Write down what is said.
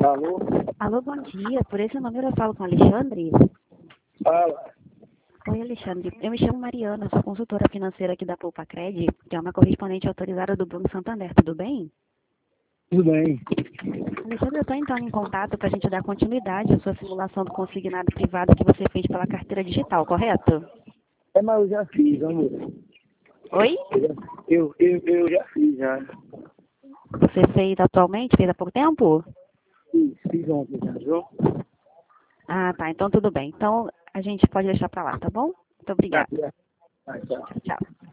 Alô? Alô, bom dia. Por esse número eu falo com o Alexandre? Fala. Oi, Alexandre. Eu me chamo Mariana, eu sou consultora financeira aqui da Poupa Cred, que é uma correspondente autorizada do Banco Santander. Tudo bem? Tudo bem? Alexandre, eu estou entrando em contato para a gente dar continuidade à sua simulação do consignado privado que você fez pela carteira digital, correto? Mas eu já fiz, amor. Oi? Eu já fiz, já. Você fez atualmente? Fez há pouco tempo? Fiz ontem, já, viu? Ah, tá. Então tudo bem. Então a gente pode deixar para lá, tá bom? Muito obrigada. Tá, tchau. Tchau, tchau.